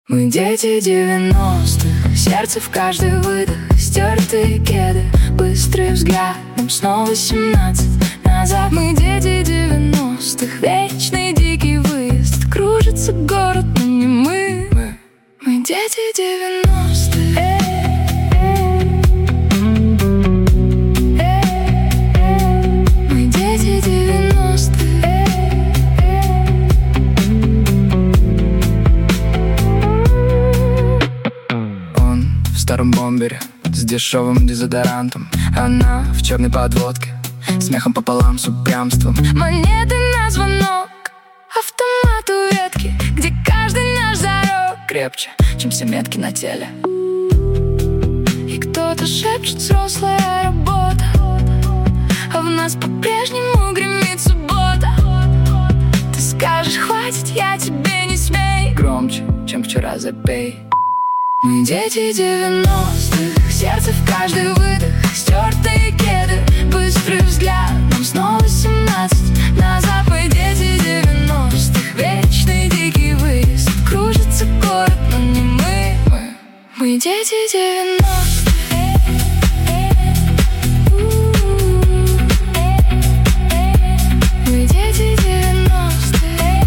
Мы дети 90-х, сердце в каждый выдох, стертые кеды, быстрый взгляд, нам снова 17 назад. Мы дети 90-х, вечный дикий выезд, кружится город, но не мы. Мы дети 90-х. Мы дети 90-х. В старом бомбере с дешевым дезодорантом, она в черной подводке, смехом пополам с упрямством. Монеты на звонок, автомат у ветки, где каждый наш зарок крепче, чем все метки на теле. И кто-то шепчет: взрослая работа, а в нас по-прежнему гремит суббота. Ты скажешь: хватит, я тебе не смей, громче, чем вчера запей. Мы дети 90-х, сердце в каждый выдох, стертые кеды, быстрый взгляд, нам снова 17 назад. Мы дети 90-х, вечный дикий выезд, кружится город, но не мы. Мы дети 90-х. Мы дети 90-х.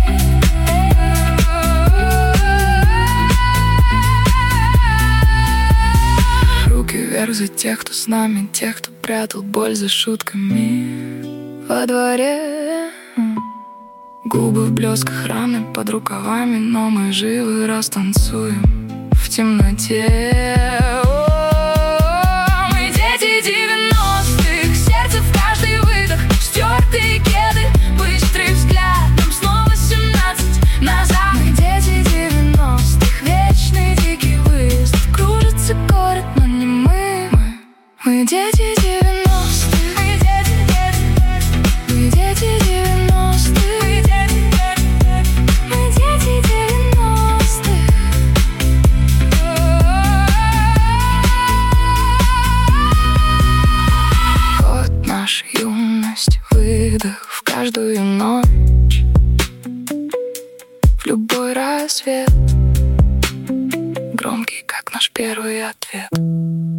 Вверх за тех, кто с нами, тех, кто прятал боль за шутками во дворе. Губы в блесках, раны под рукавами, но мы живы, раз танцуем в темноте. Мы дети 90-х, сердце в каждый выдох, стертые кеды, быстрый взгляд, нам снова 17 назад. Мы дети 90-х, вечный дикий выезд, кружится город, но не мы. Мы дети 90-х. Мы дети 90-х. Мы дети 90-х. Вот наша юность, выдох в каждую ночь, в любой рассвет, громкий, как наш первый ответ.